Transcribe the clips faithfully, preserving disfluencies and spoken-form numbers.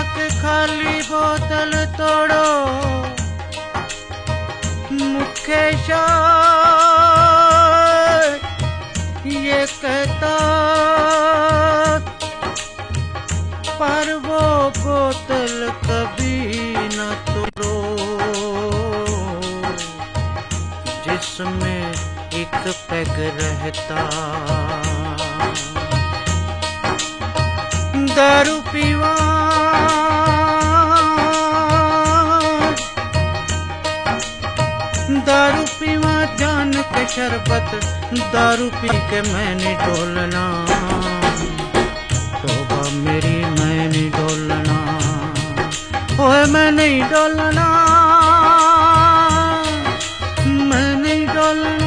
के खाली बोतल तोड़ो मुकेश ये कहता, पर वो बोतल कभी न तोड़ो जिसमें एक पैग रहता। दारू पीवा दारू पीवा जान के शरबत, दारू पी के मैंने डोलना, तौबा मेरी मैं नहीं डोलना, ओए मैं नहीं डोलना, मैं नहीं डोलना।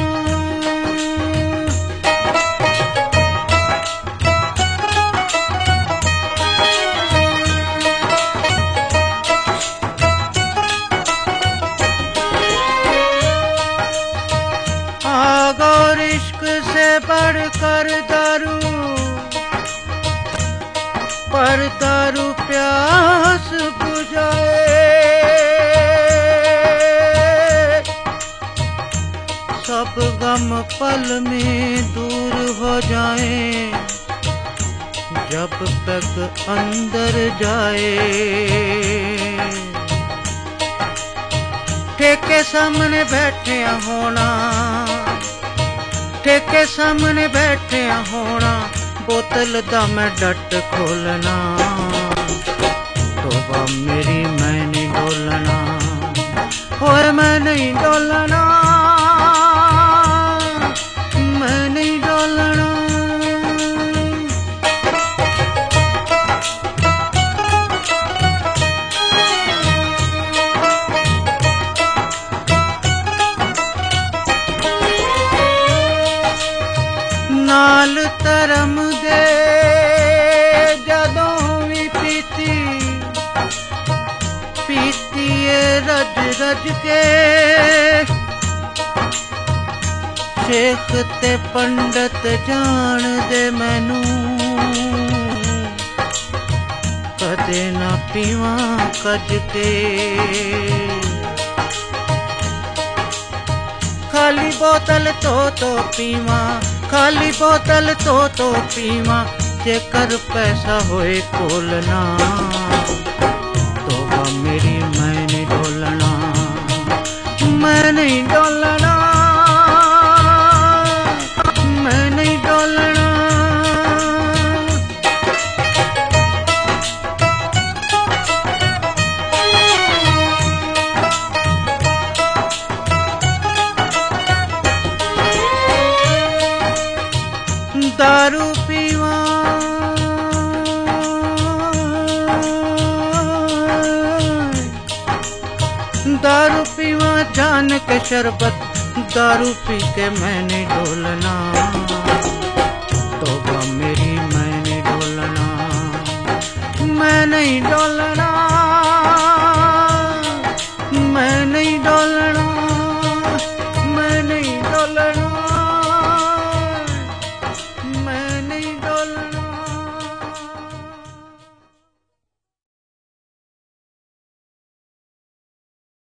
बढ़कर दारू, पर दारू प्यास बुझाए, सब गम पल में दूर हो जाए, जब तक अंदर जाए। ठेके सामने बैठे होना, ठेके सामने बैठे होना, बोतल दा मैं डट खोलना, तौबा मेरी मैं नहीं डोलना, ओए मैं नहीं डोलना, मैं नहीं डोलना। नाल धर्म दे जदों भी पीती, पीती रज रज के, शेख ते पंडित जान दे मैनू, कदे ना पीवा कज के। खाली बोतल तो तो पीवा, खाली बोतल तो तो पीवा, जेकर पैसा होए कोलना, तौबा मेरी मैं नहीं डोलना, मैं नहीं डोलना, मैं नहीं डोलना। दारू पीवा दारू पीवा जान के शरबत, दारू पी के मैंने डोलना, तौबा मेरी मैं नहीं डोलना, मैं नहीं डोलना।